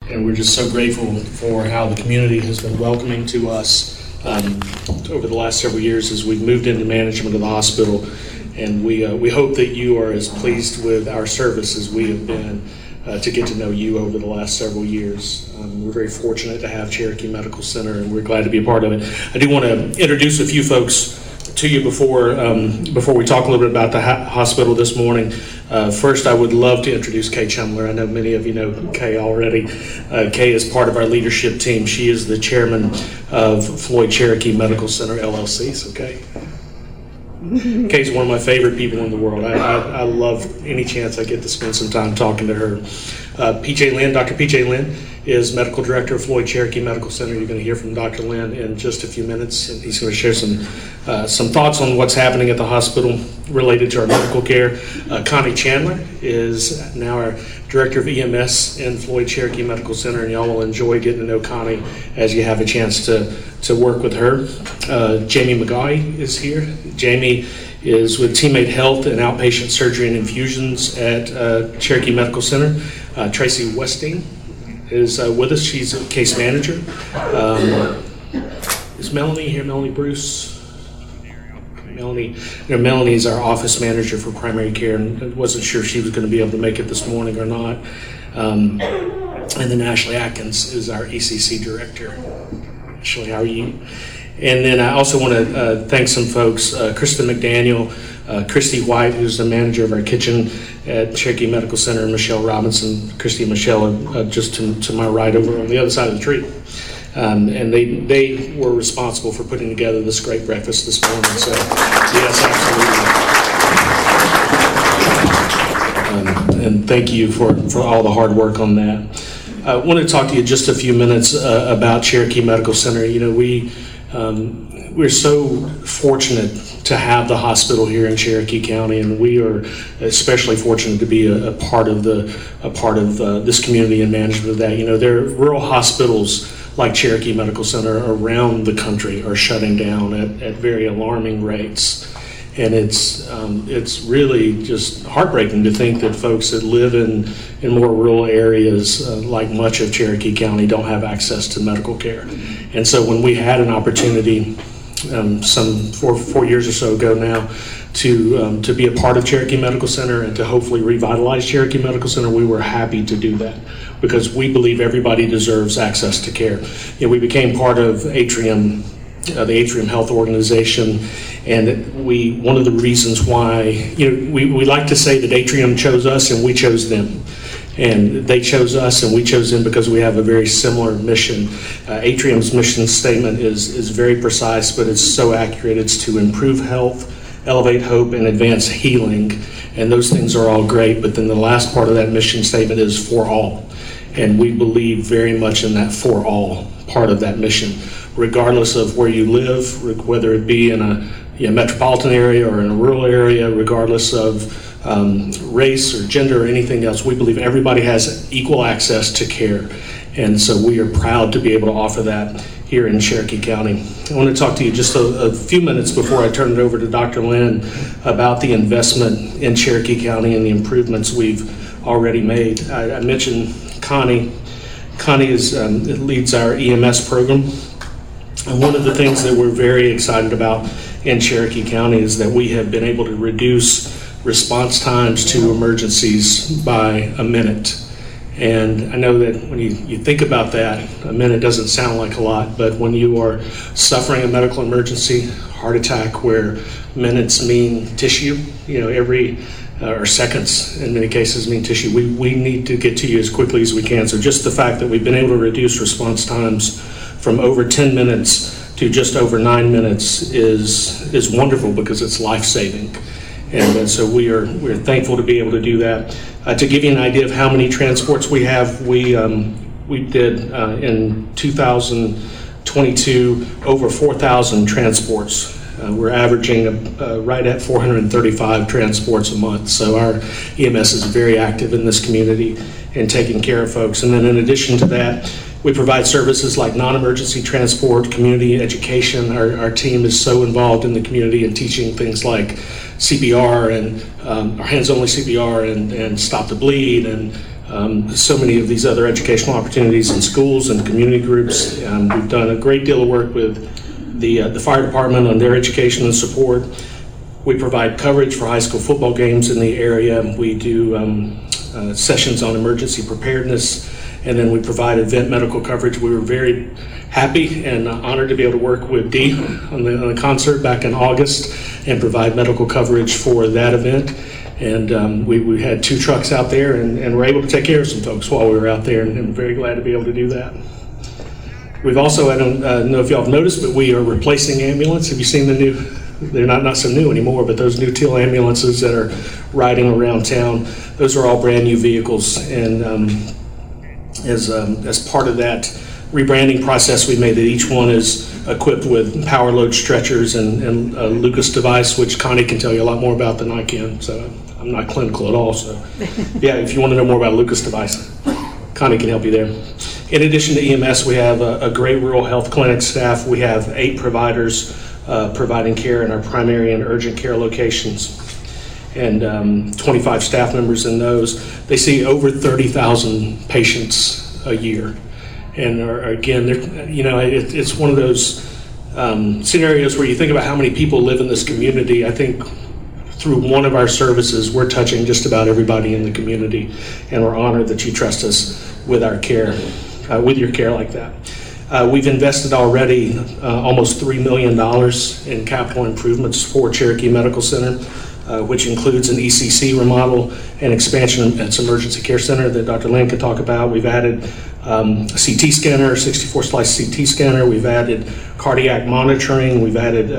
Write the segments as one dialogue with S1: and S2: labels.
S1: and we're just so grateful for how the community has been welcoming to us over the last several years as we've moved into management of the hospital. And we hope that you are as pleased with our service as we have been to get to know you over the last several years. We're very fortunate to have Cherokee Medical Center, and we're glad to be a part of it. I do want to introduce a few folks to you before we talk a little bit about the hospital this morning. First, I would love to introduce Kay Chumler. I know many of you know Kay already. Kay is part of our leadership team. She is the chairman of Floyd Cherokee Medical Center, LLC. So, Kay. Kay's one of my favorite people in the world. I love any chance I get to spend some time talking to her. PJ Lynn, Dr. PJ Lynn is Medical Director of Floyd Cherokee Medical Center. You're going to hear from Dr. Lynn in just a few minutes, and he's going to share some thoughts on what's happening at the hospital related to our medical care. Connie Chandler is now our Director of EMS in Floyd Cherokee Medical Center, and y'all will enjoy getting to know Connie as you have a chance to work with her. Jamie McGaughy is here. Jamie is with Teammate Health and Outpatient Surgery and Infusions at Cherokee Medical Center. Tracy Westing is with us. She's a case manager. Is Melanie here? Melanie Bruce? Melanie is our office manager for primary care, and I wasn't sure if she was going to be able to make it this morning or not. And then Ashley Atkins is our ECC director. Ashley, how are you? And then I also want to thank some folks, Kristen McDaniel, Christy White, who's the manager of our kitchen at Cherokee Medical Center, and Michelle Robinson. Christy and Michelle are just to my right over on the other side of the tree. And they were responsible for putting together this great breakfast this morning. So, yes, absolutely. And thank you for all the hard work on that. I want to talk to you just a few minutes about Cherokee Medical Center. You know, we're so fortunate to have the hospital here in Cherokee County, and we are especially fortunate to be a part of this community and management of that. You know, there are rural hospitals like Cherokee Medical Center around the country are shutting down at very alarming rates. And it's really just heartbreaking to think that folks that live in more rural areas, like much of Cherokee County, don't have access to medical care. And so when we had an opportunity some 4 years or so ago now to be a part of Cherokee Medical Center and to hopefully revitalize Cherokee Medical Center, we were happy to do that because we believe everybody deserves access to care. You know, we became part of Atrium, the Atrium Health Organization, and one of the reasons why, you know, we like to say that Atrium chose us and we chose them. And they chose us and we chose them because we have a very similar mission. Atrium's mission statement is very precise, but it's so accurate. It's to improve health, elevate hope, and advance healing. And those things are all great, but then the last part of that mission statement is for all. And we believe very much in that for all part of that mission, regardless of where you live, whether it be in a metropolitan area or in a rural area, regardless of race or gender or anything else. We believe everybody has equal access to care. And so we are proud to be able to offer that here in Cherokee County. I want to talk to you just a few minutes before I turn it over to Dr. Lynn about the investment in Cherokee County and the improvements we've already made. I mentioned Connie. Connie leads our EMS program. And one of the things that we're very excited about in Cherokee County is that we have been able to reduce response times to emergencies by a minute. And I know that when you think about that, a minute doesn't sound like a lot, but when you are suffering a medical emergency, heart attack, where minutes mean tissue, you know, or seconds in many cases mean tissue, we need to get to you as quickly as we can. So just the fact that we've been able to reduce response times from over 10 minutes to just over 9 minutes is wonderful because it's life-saving. And so we're thankful to be able to do that. To give you an idea of how many transports we have, we did in 2022 over 4,000 transports. We're averaging right at 435 transports a month. So our EMS is very active in this community and taking care of folks. And then in addition to that, we provide services like non-emergency transport, community education. Our team is so involved in the community and teaching things like CPR and our hands-only CPR and Stop the Bleed and so many of these other educational opportunities in schools and community groups. We've done a great deal of work with the fire department on their education and support. We provide coverage for high school football games in the area. We do sessions on emergency preparedness, and then we provide event medical coverage. We were very happy and honored to be able to work with Dee on the concert back in August and provide medical coverage for that event. And we had 2 trucks out there and were able to take care of some folks while we were out there, and I'm very glad to be able to do that. We've also, I don't know if y'all have noticed, but we are replacing ambulance. Have you seen the new, they're not so new anymore, but those new teal ambulances that are riding around town, those are all brand new vehicles. And as part of that rebranding process, we made that each one is equipped with power load stretchers and a Lucas device, which Connie can tell you a lot more about than I can. So I'm not clinical at all. So yeah, if you want to know more about a Lucas device, Connie can help you there. In addition to EMS, we have a great rural health clinic staff. We have 8 providers providing care in our primary and urgent care locations, and 25 staff members in those. They see over 30,000 patients a year. And again, it's one of those scenarios where you think about how many people live in this community. I think through one of our services, we're touching just about everybody in the community, and we're honored that you trust us with our care, with your care like that. We've invested already almost $3 million in capital improvements for Cherokee Medical Center, which includes an ECC remodel and expansion at its emergency care center that Dr. Lynn could talk about. We've added a CT scanner, 64-slice CT scanner. We've added cardiac monitoring. We've added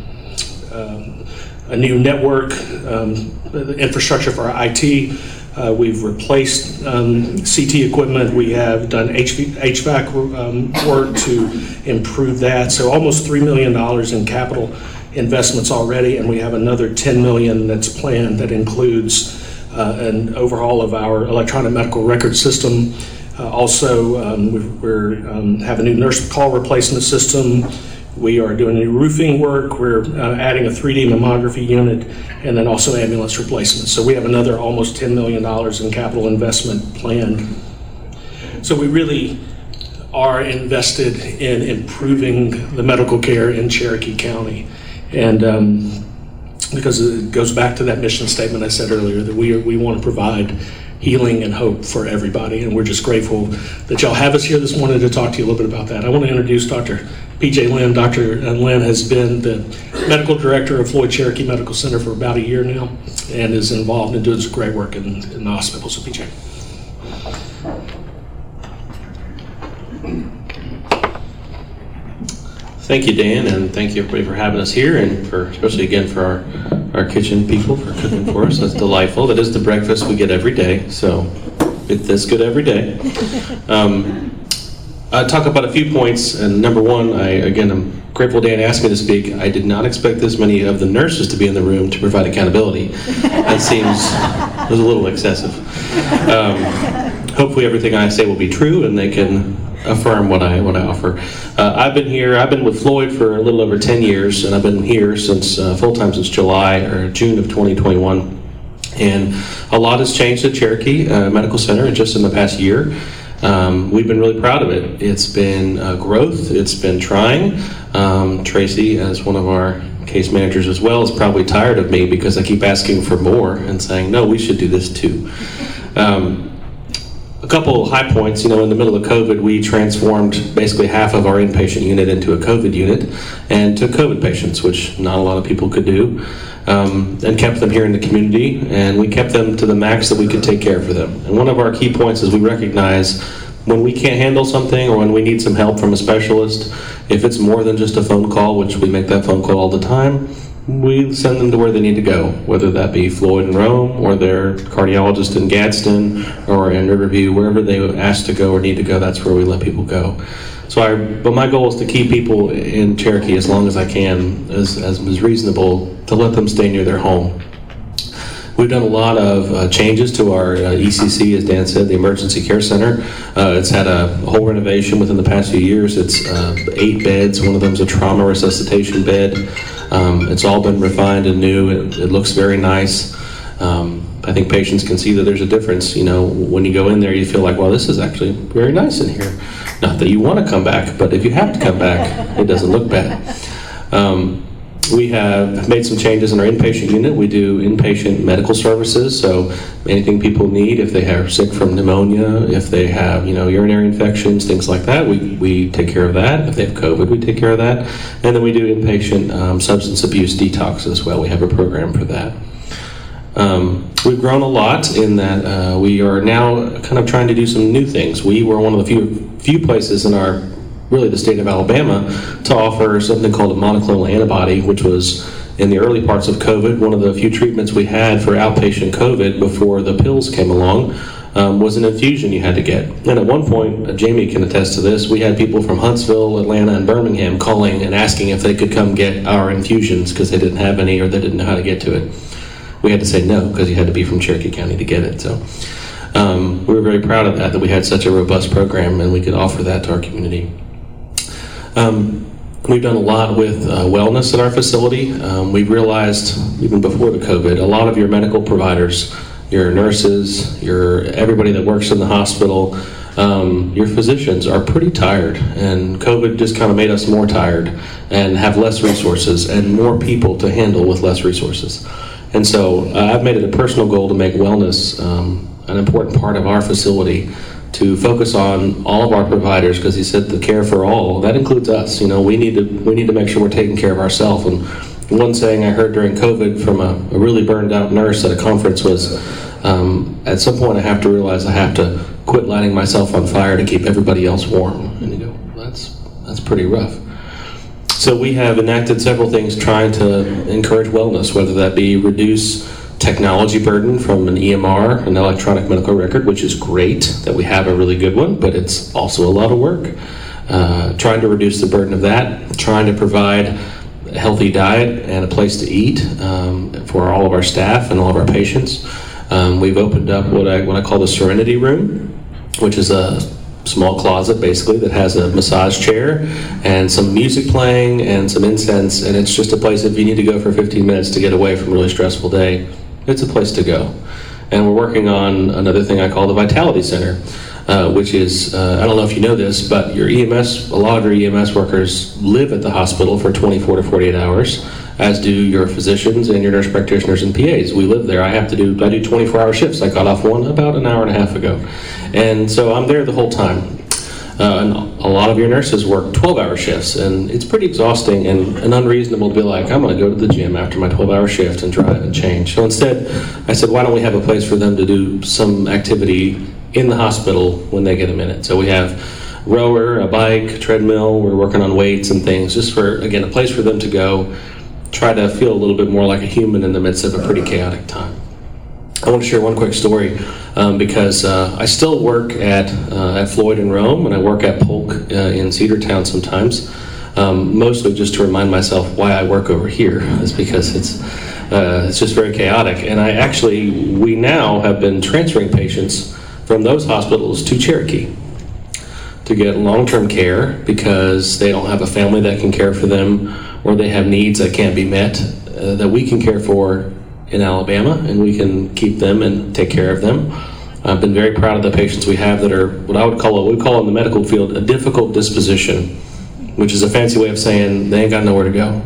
S1: a new network, infrastructure for our IT. We've replaced CT equipment. We have done HVAC work to improve that. So almost $3 million in capital investments already, and we have another $10 million that's planned that includes an overhaul of our electronic medical record system. Also, we have a new nurse call replacement system. We are doing new roofing work. We're adding a 3D mammography unit, and then also ambulance replacement. So we have another almost $10 million in capital investment planned. So we really are invested in improving the medical care in Cherokee County. And because it goes back to that mission statement I said earlier, that we want to provide healing and hope for everybody. And we're just grateful that y'all have us here this morning to talk to you a little bit about that. I want to introduce Dr. P.J. Lynn. Dr. Lynn has been the medical director of Floyd Cherokee Medical Center for about a year now and is involved in doing some great work in the hospital. So, P.J.
S2: Thank you, Dan, and thank you everybody for having us here, and especially again for our kitchen people for cooking for us. That's delightful. That is the breakfast we get every day, so it's this good every day. I'll talk about a few points, and number one, I'm grateful Dan asked me to speak. I did not expect this many of the nurses to be in the room to provide accountability. That was a little excessive. Hopefully everything I say will be true, and they can affirm what I offer. I've been with Floyd for a little over 10 years, and I've been here since full-time since June of 2021. And a lot has changed at Cherokee Medical Center just in the past year. We've been really proud of it. It's been growth. It's been trying. Tracy, as one of our case managers as well, is probably tired of me because I keep asking for more and saying, no, we should do this too. A couple high points. In the middle of COVID, we transformed basically half of our inpatient unit into a COVID unit and took COVID patients, which not a lot of people could do, and kept them here in the community, and we kept them to the max that we could take care for them. And one of our key points is we recognize when we can't handle something or when we need some help from a specialist, if it's more than just a phone call, which we make that phone call all the time, we send them to where they need to go, whether that be Floyd in Rome or their cardiologist in Gadsden or in Riverview, wherever they ask to go or need to go, that's where we let people go. But my goal is to keep people in Cherokee as long as I can, as reasonable, to let them stay near their home. We've done a lot of changes to our ECC, as Dan said, the Emergency Care Center. It's had a whole renovation within the past few years. It's 8 beds. One of them is a trauma resuscitation bed. It's all been refined and new. It looks very nice. I think patients can see that there's a difference. When you go in there, you feel like, well, this is actually very nice in here. Not that you want to come back, but if you have to come back, it doesn't look bad. We have made some changes in our inpatient unit. We do inpatient medical services, so anything people need, if they are sick from pneumonia, if they have urinary infections, things like that, we take care of that. If they have COVID, we take care of that. And then we do inpatient substance abuse detox as well. We have a program for that. We've grown a lot in that we are now kind of trying to do some new things. We were one of the few places in the state of Alabama to offer something called a monoclonal antibody, which was in the early parts of COVID. One of the few treatments we had for outpatient COVID before the pills came along was an infusion you had to get. And at one point, Jamie can attest to this, we had people from Huntsville, Atlanta, and Birmingham calling and asking if they could come get our infusions because they didn't have any or they didn't know how to get to it. We had to say no because you had to be from Cherokee County to get it. So we were very proud of that we had such a robust program and we could offer that to our community. We've done a lot with wellness at our facility. We've realized, even before the COVID, a lot of your medical providers, your nurses, everybody that works in the hospital, your physicians are pretty tired, and COVID just kind of made us more tired and have less resources and more people to handle with less resources. And so I've made it a personal goal to make wellness an important part of our facility, to focus on all of our providers, because he said the care for all, that includes us. We need to make sure we're taking care of ourselves. And one saying I heard during COVID from a really burned out nurse at a conference was, at some point I have to realize I have to quit lighting myself on fire to keep everybody else warm. And you go, that's pretty rough. So we have enacted several things trying to encourage wellness, whether that be reduce technology burden from an EMR, an electronic medical record, which is great that we have a really good one, but it's also a lot of work. Trying to reduce the burden of that, trying to provide a healthy diet and a place to eat for all of our staff and all of our patients. We've opened up what I call the Serenity Room, which is a small closet basically that has a massage chair and some music playing and some incense, and it's just a place if you need to go for 15 minutes to get away from a really stressful day, it's a place to go. And we're working on another thing I call the Vitality Center, which is, I don't know if you know this, but a lot of your EMS workers live at the hospital for 24 to 48 hours, as do your physicians and your nurse practitioners and PAs. We live there. I do 24-hour shifts. I got off one about an hour and a half ago. And so I'm there the whole time. And a lot of your nurses work 12-hour shifts, and it's pretty exhausting and unreasonable to be like, I'm going to go to the gym after my 12-hour shift and drive and change. So instead, I said, why don't we have a place for them to do some activity in the hospital when they get a minute? So we have rower, a bike, treadmill. We're working on weights and things, just for, again, a place for them to go, try to feel a little bit more like a human in the midst of a pretty chaotic time. I want to share one quick story because I still work at Floyd in Rome, and I work at Polk in Cedartown sometimes, mostly just to remind myself why I work over here. Is because it's just very chaotic. And we now have been transferring patients from those hospitals to Cherokee to get long-term care because they don't have a family that can care for them, or they have needs that can't be met that we can care for in Alabama, and we can keep them and take care of them. I've been very proud of the patients we have that are what we call in the medical field a difficult disposition, which is a fancy way of saying they ain't got nowhere to go.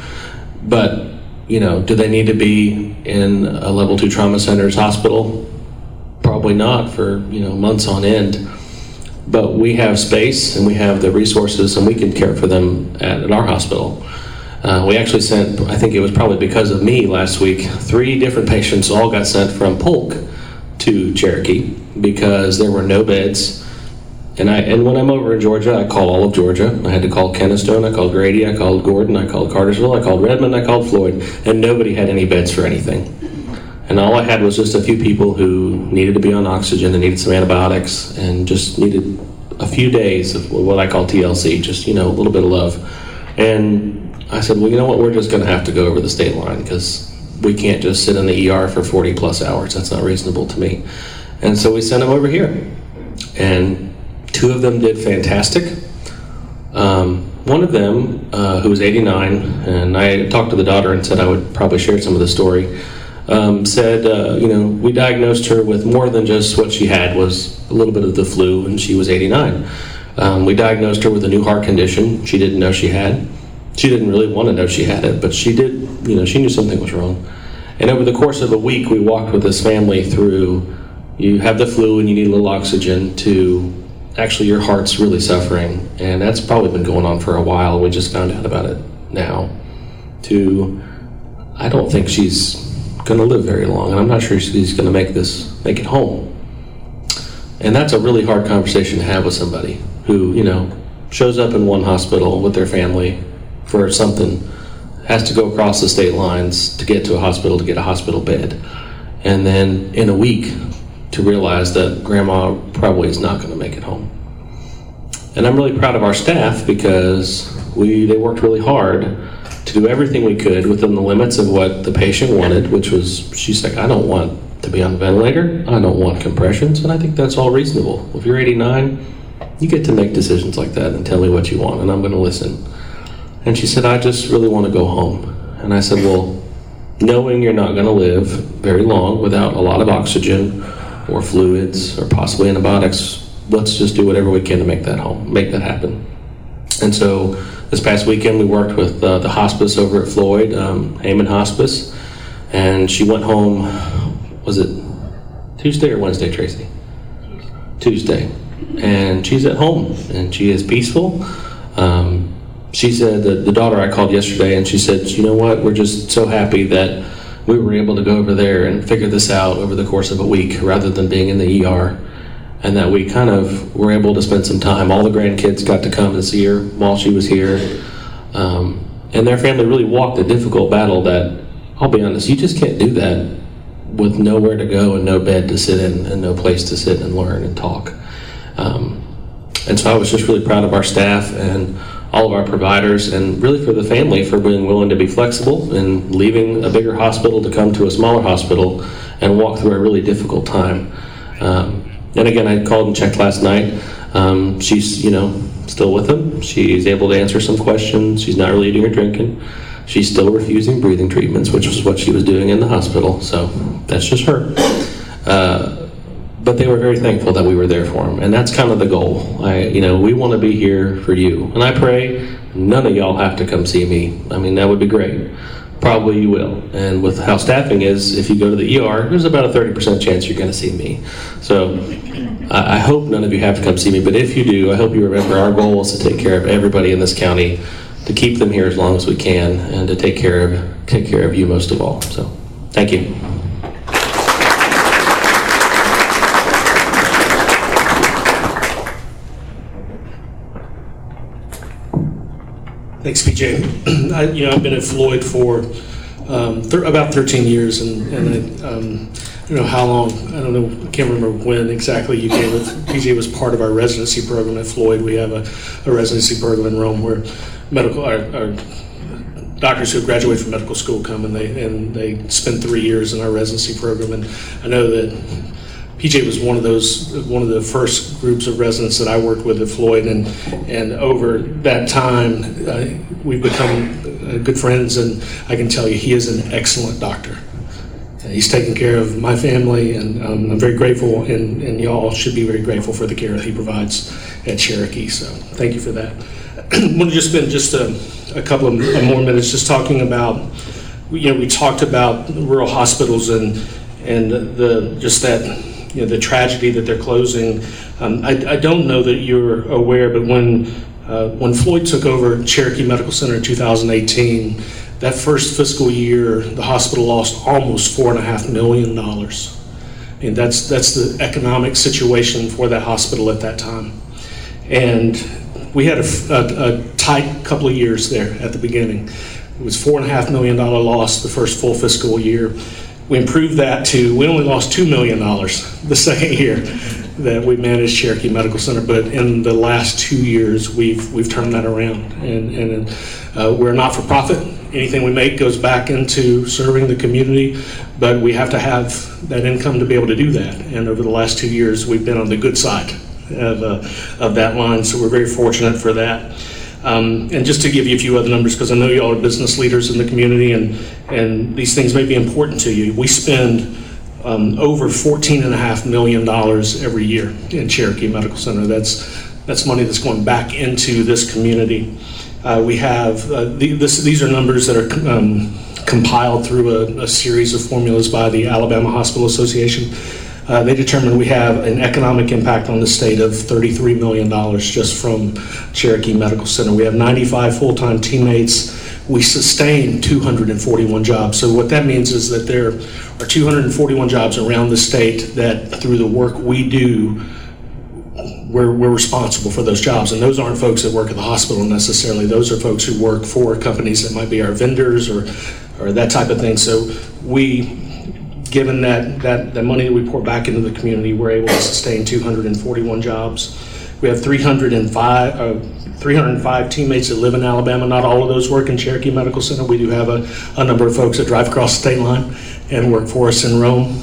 S2: But, do they need to be in a level 2 trauma center's hospital? Probably not for, months on end. But we have space and we have the resources, and we can care for them at our hospital. We actually sent, I think it was probably because of me last week, 3 different patients all got sent from Polk to Cherokee because there were no beds. And when I'm over in Georgia, I call all of Georgia. I had to call Kennestone, I called Grady, I called Gordon, I called Cartersville, I called Redmond, I called Floyd, and nobody had any beds for anything. And all I had was just a few people who needed to be on oxygen and needed some antibiotics and just needed a few days of what I call TLC, just, a little bit of love. And I said, well, you know what, we're just going to have to go over the state line because we can't just sit in the ER for 40 plus hours. That's not reasonable to me. And so we sent them over here. And 2 of them did fantastic. One of them, who was 89, and I talked to the daughter and said I would probably share some of the story. said, we diagnosed her with more than just what she had was a little bit of the flu, and she was 89. We diagnosed her with a new heart condition she didn't know she had. She didn't really want to know she had it, but she did, she knew something was wrong. And over the course of a week, we walked with this family through, you have the flu and you need a little oxygen, to actually your heart's really suffering. And that's probably been going on for a while. We just found out about it now. To, I don't think she's going to live very long, and I'm not sure she's going to make it home. And that's a really hard conversation to have with somebody who, shows up in one hospital with their family for something, has to go across the state lines to get to a hospital to get a hospital bed, and then in a week to realize that grandma probably is not going to make it home. And I'm really proud of our staff because they worked really hard to do everything we could within the limits of what the patient wanted, which was, she's like, I don't want to be on the ventilator, I don't want compressions, and I think that's all reasonable. If you're 89, you get to make decisions like that and tell me what you want, and I'm going to listen. And she said, I just really want to go home. And I said, well, knowing you're not going to live very long without a lot of oxygen or fluids or possibly antibiotics, let's just do whatever we can to make that happen. And so this past weekend we worked with the hospice over at Floyd, Heyman Hospice, and she went home, was it Tuesday or Wednesday, Tracy? Tuesday. And she's at home, and she is peaceful. She said that the daughter I called yesterday, and she said, you know what, we're just so happy that we were able to go over there and figure this out over the course of a week rather than being in the ER, and that we kind of were able to spend some time. All the grandkids got to come and see her while she was here, and their family really walked a difficult battle that, I'll be honest, you just can't do that with nowhere to go and no bed to sit in and no place to sit and learn and talk. And so I was just really proud of our staff and all of our providers, and really for the family for being willing to be flexible and leaving a bigger hospital to come to a smaller hospital and walk through a really difficult time. And again, I called and checked last night. She's, still with them. She's able to answer some questions. She's not really eating or drinking. She's still refusing breathing treatments, which was what she was doing in the hospital. So that's just her. But they were very thankful that we were there for them, and that's kind of the goal. We want to be here for you, and I pray none of y'all have to come see me. I mean, that would be great. Probably you will. And with how staffing is, if you go to the ER, there's about a 30% chance you're going to see me. So I hope none of you have to come see me, but if you do, I hope you remember our goal is to take care of everybody in this county, to keep them here as long as we can, and to take care of you most of all. So thank you.
S1: Thanks, PJ. I've been at Floyd for about 13 years, and I don't know how long. I don't know. I can't remember when exactly you came. PJ was part of our residency program at Floyd. We have a residency program in Rome where our doctors who graduate from medical school come and they spend 3 years in our residency program. And I know that PJ was one of the first groups of residents that I worked with at Floyd, and over that time we've become good friends, and I can tell you he is an excellent doctor. He's taken care of my family, and I'm very grateful, and y'all should be very grateful for the care that he provides at Cherokee. So thank you for that. I want to just spend just a couple of more minutes just talking about, we talked about rural hospitals and the tragedy that they're closing. I don't know that you're aware, but when Floyd took over Cherokee Medical Center in 2018, that first fiscal year, the hospital lost almost $4.5 million. And that's the economic situation for that hospital at that time. And we had a tight couple of years there at the beginning. It was $4.5 million loss the first full fiscal year. We improved that to, we only lost $2 million the second year that we managed Cherokee Medical Center, but in the last 2 years, we've turned that around. And we're not for profit. Anything we make goes back into serving the community, but we have to have that income to be able to do that. And over the last 2 years, we've been on the good side of that line, so we're very fortunate for that. And just to give you a few other numbers, because I know you all are business leaders in the community, and these things may be important to you. We spend over $14.5 million every year in Cherokee Medical Center. That's money that's going back into this community. We have these are numbers that are compiled through a series of formulas by the Alabama Hospital Association. They determined we have an economic impact on the state of $33 million just from Cherokee Medical Center. We have 95 full-time teammates. We sustain 241 jobs. So what that means is that there are 241 jobs around the state that through the work we do, we're responsible for those jobs. And those aren't folks that work at the hospital necessarily. Those are folks who work for companies that might be our vendors or that type of thing. So given that money that we pour back into the community, we're able to sustain 241 jobs. We have 305 teammates that live in Alabama. Not all of those work in Cherokee Medical Center. We do have a number of folks that drive across the state line and work for us in Rome.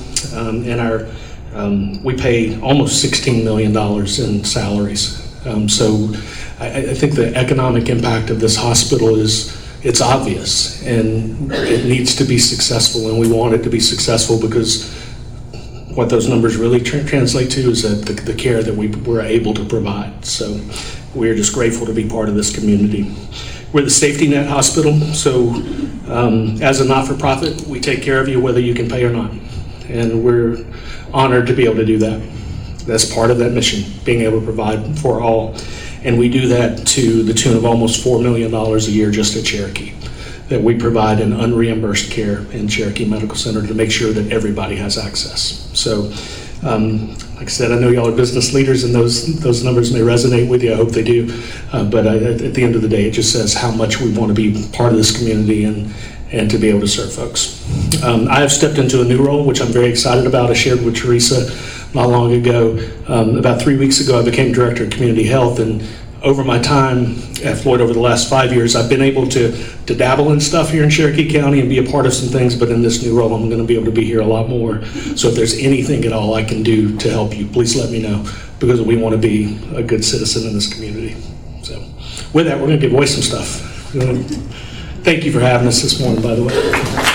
S1: We pay almost $16 million in salaries. So I think the economic impact of this hospital it's obvious, and it needs to be successful, and we want it to be successful because what those numbers really translate to is that the care that we're able to provide. So we're just grateful to be part of this community. We're the safety net hospital, so as a not-for-profit, we take care of you whether you can pay or not, and we're honored to be able to do that. That's part of that mission, being able to provide for all. And we do that to the tune of almost $4 million a year just at Cherokee, that we provide an unreimbursed care in Cherokee Medical Center to make sure that everybody has access. So, like I said, I know y'all are business leaders, and those numbers may resonate with you. I hope they do. But at the end of the day, it just says how much we want to be part of this community and to be able to serve folks. I have stepped into a new role, which I'm very excited about. I shared with Teresa not long ago. About 3 weeks ago, I became Director of Community Health, and over my time at Floyd over the last 5 years, I've been able to dabble in stuff here in Cherokee County and be a part of some things, but in this new role, I'm going to be able to be here a lot more. So if there's anything at all I can do to help you, please let me know, because we want to be a good citizen in this community. So with that, we're going to give away some stuff. Thank you for having us this morning, by the way.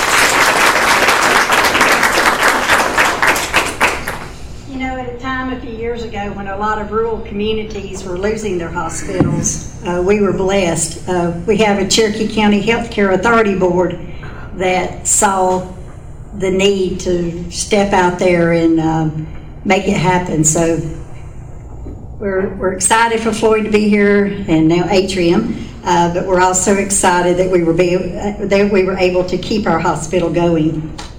S3: A few years ago, when a lot of rural communities were losing their hospitals, we were blessed. We have a Cherokee County Healthcare Authority Board that saw the need to step out there and make it happen. So we're excited for Floyd to be here, and now Atrium, but we're also excited that we were able to keep our hospital going.